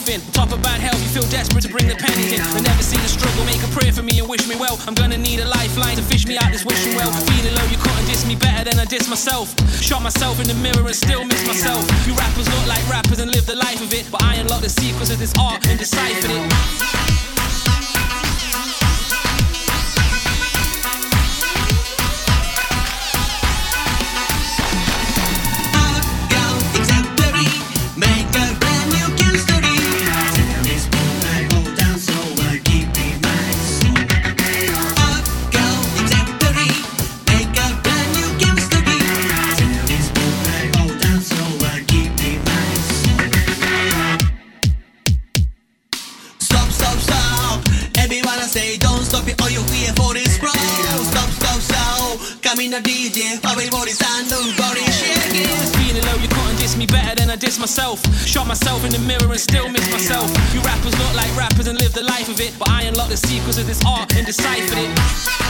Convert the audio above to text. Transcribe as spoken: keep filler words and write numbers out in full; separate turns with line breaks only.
anything. Top of bad health, you feel desperate to bring the pennies in. They never seen the struggle, make a prayer for me and wish me well. I'm gonna need a lifeline to fish me out this wishing well. Feeling low, you couldn't diss me better than I diss myself. Shot myself in the mirror and still miss myself. You rappers look like rappers and live the life of it, but I unlocked the secrets of this art and deciphered it.
Say don't stop it or you fear for this flow. Stop, stop, stop. Come in a D J, everybody stand up, body shaking.
Feeling low, you couldn't diss me better than I diss myself. Shot myself in the mirror and still miss myself. You rappers look like rappers and live the life of it, but I unlocked the secrets of this art and deciphered it.